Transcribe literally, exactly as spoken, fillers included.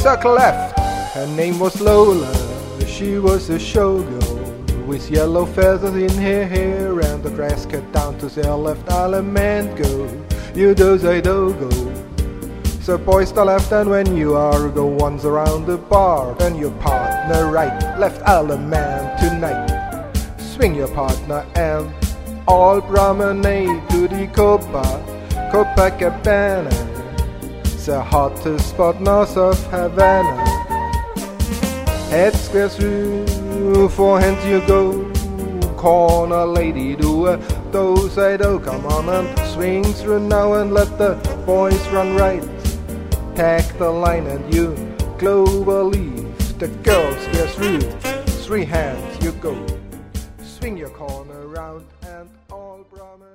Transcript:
circle left. Her name was Lola, she was a showgirl, with yellow feathers in her hair and the dress cut down to their left. Element go, you do they do go. So boys to left, and when you are go once around the bar, then your partner right, left element tonight. Swing your partner and all promenade to the Copa, Copacabana, the hottest spot north of Havana. Head square through, four hands you go, corner lady do a do say do. Come on and swing through now and let the boys run right. Tag the line and you clover leave. The girls square through, three hands you go. Swing your corner round and all promenade.